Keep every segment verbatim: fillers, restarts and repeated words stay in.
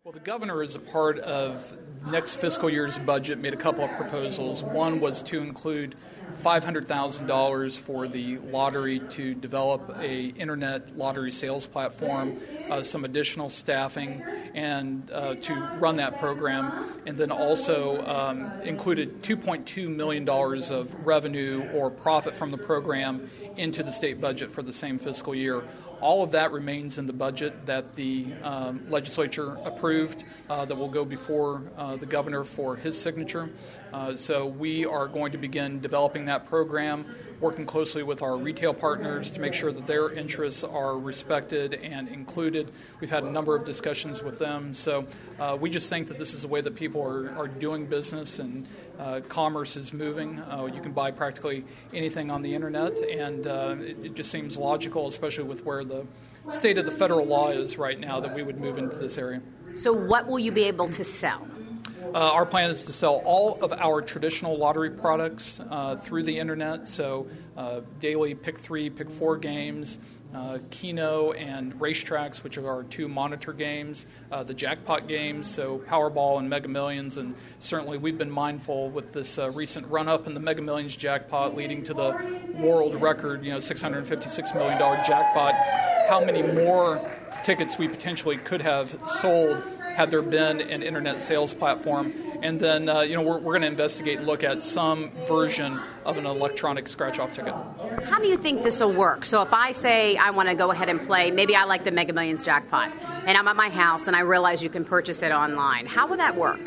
Well, the governor, as a part of next fiscal year's budget, made a couple of proposals. One was to include five hundred thousand dollars for the lottery to develop a internet lottery sales platform, uh, some additional staffing, and uh, to run that program, and then also um, included two point two million dollars of revenue or profit from the program into the state budget for the same fiscal year. All of that remains in the budget that the um, legislature approved uh, that will go before uh, the governor for his signature. Uh, so we are going to begin developing that program, working closely with our retail partners to make sure that their interests are respected and included. We've had a number of discussions with them. So uh, we just think that this is the way that people are, are doing business and uh, commerce is moving. Uh, you can buy practically anything on the internet, and uh, it, it just seems logical, especially with where the state of the federal law is right now, that we would move into this area. So what will you be able to sell? Uh, our plan is to sell all of our traditional lottery products uh, through the internet, so uh, daily pick three, pick four games, uh, Keno and Racetracks, which are our two monitor games, uh, the jackpot games, so Powerball and Mega Millions, and certainly we've been mindful with this uh, recent run-up in the Mega Millions jackpot leading to the world record, you know, six hundred fifty-six million dollars jackpot, how many more tickets we potentially could have sold had there been an internet sales platform. And then, uh, you know, we're, we're going to investigate and look at some version of an electronic scratch-off ticket. How do you think this will work? So if I say I want to go ahead and play, maybe I like the Mega Millions jackpot, and I'm at my house and I realize you can purchase it online. How will that work?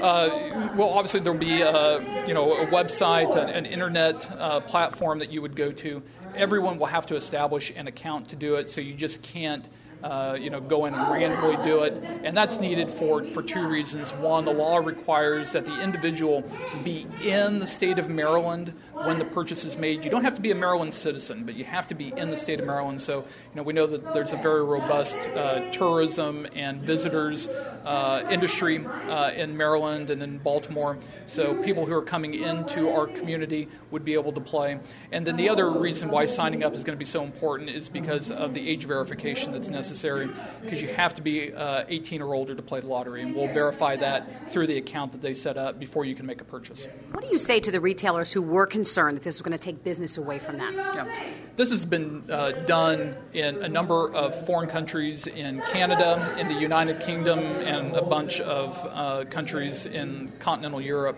Uh, well, obviously there'll be uh, you know, a website, an, an internet uh, platform that you would go to. Everyone will have to establish an account to do it, so you just can't Uh, you know, go in and randomly do it. And that's needed for, for two reasons. One, the law requires that the individual be in the state of Maryland when the purchase is made. You don't have to be a Maryland citizen, but you have to be in the state of Maryland. So, you know, we know that there's a very robust uh, tourism and visitors uh, industry uh, in Maryland and in Baltimore. So people who are coming into our community would be able to play. And then the other reason why signing up is going to be so important is because of the age verification that's necessary. necessary because you have to be uh, eighteen or older to play the lottery, and we'll verify that through the account that they set up before you can make a purchase. What do you say to the retailers who were concerned that this was going to take business away from them? Yeah. This has been uh, done in a number of foreign countries, in Canada, in the United Kingdom, and a bunch of uh, countries in continental Europe.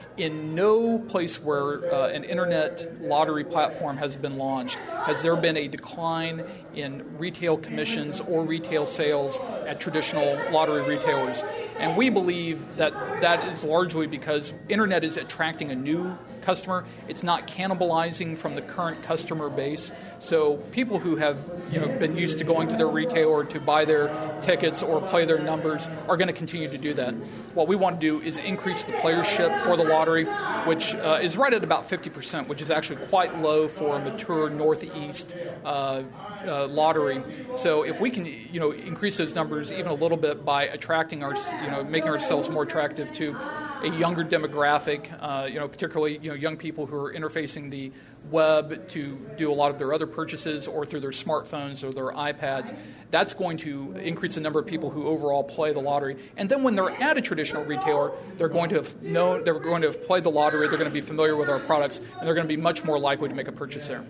In no place where uh, an internet lottery platform has been launched has there been a decline in retail commissions or retail sales at traditional lottery retailers. And we believe that that is largely because internet is attracting a new customer. It's not cannibalizing from the current customer base. So people who have, you know, been used to going to their retailer to buy their tickets or play their numbers are going to continue to do that. What we want to do is increase the playership for the lottery, which uh, is right at about fifty percent, which is actually quite low for a mature Northeast uh, uh, lottery. So if we can, you know, increase those numbers even a little bit by attracting our, you know, making ourselves more attractive to a younger demographic, uh, you know, particularly, you know, young people who are interfacing the web to do a lot of their other purchases or through their smartphones or their iPads, that's going to increase the number of people who overall play the lottery. And then when they're at a traditional retailer, they're going to have known, they're going to have played the lottery, they're going to be familiar with our products, and they're going to be much more likely to make a purchase there.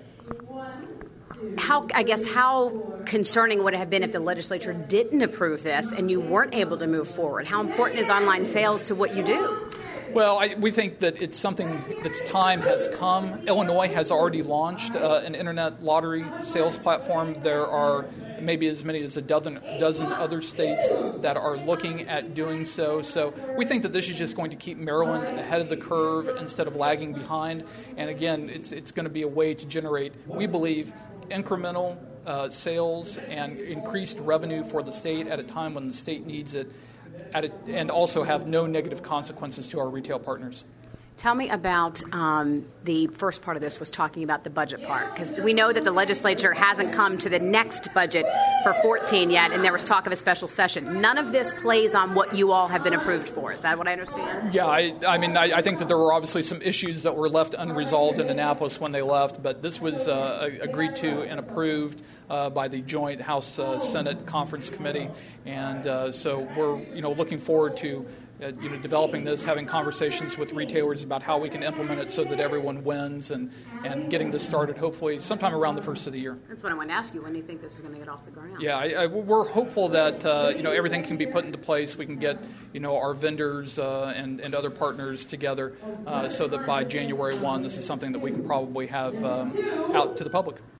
How, I guess, how concerning would it have been if the legislature didn't approve this and you weren't able to move forward? How important is online sales to what you do? Well, I, we think that it's something that's time has come. Illinois has already launched uh, an internet lottery sales platform. There are maybe as many as a dozen, dozen other states that are looking at doing so. So we think that this is just going to keep Maryland ahead of the curve instead of lagging behind. And again, it's it's going to be a way to generate, we believe, incremental uh, sales and increased revenue for the state at a time when the state needs it, at a, and also have no negative consequences to our retail partners. Tell me about um, the first part of this was talking about the budget part, because we know that the legislature hasn't come to the next budget for fourteen yet, and there was talk of a special session. None of this plays on what you all have been approved for. Is that what I understand? Yeah, I, I mean, I, I think that there were obviously some issues that were left unresolved in Annapolis when they left, but this was uh, agreed to and approved uh, by the joint House uh, Senate Conference Committee, and uh, so we're you know looking forward to uh, you know developing this, having conversations with retailers about how we can implement it so that everyone wins, and, and getting this started hopefully sometime around the first of the year. That's what I wanted to ask you. When do you think this is going to get off the ground? Yeah, I, I, we're hopeful that uh, you know everything can be put into place. We can get you know our vendors uh, and and other partners together uh, so that by January first, this is something that we can probably have um, out to the public.